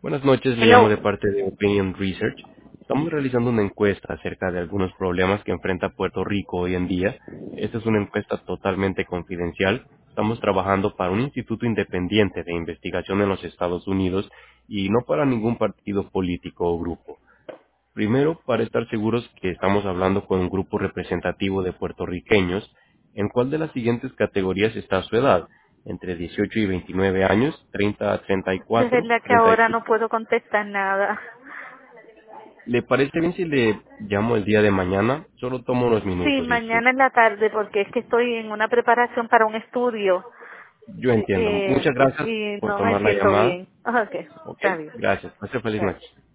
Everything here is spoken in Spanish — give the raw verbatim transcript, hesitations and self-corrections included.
Buenas noches, le llamo Hello. de parte de Opinion Research. Estamos realizando una encuesta acerca de algunos problemas que enfrenta Puerto Rico hoy en día. Esta es una encuesta totalmente confidencial. Estamos trabajando para un instituto independiente de investigación en los Estados Unidos y no para ningún partido político o grupo. Primero, para estar seguros que estamos hablando con un grupo representativo de puertorriqueños, ¿en cuál de las siguientes categorías está su edad? Entre dieciocho y veintinueve años, treinta a treinta y De cuatro, verdad que treinta y ahora dos. no puedo contestar nada. ¿Le parece bien si le llamo el día de mañana? Solo tomo unos Sí, minutos y su... mañana en la tarde porque es que estoy en una preparación para un estudio Yo entiendo. eh, Muchas gracias y por no me tomar la siento llamada. bien. Ok, Ok, está bien. gracias. Pase feliz Está bien. noche.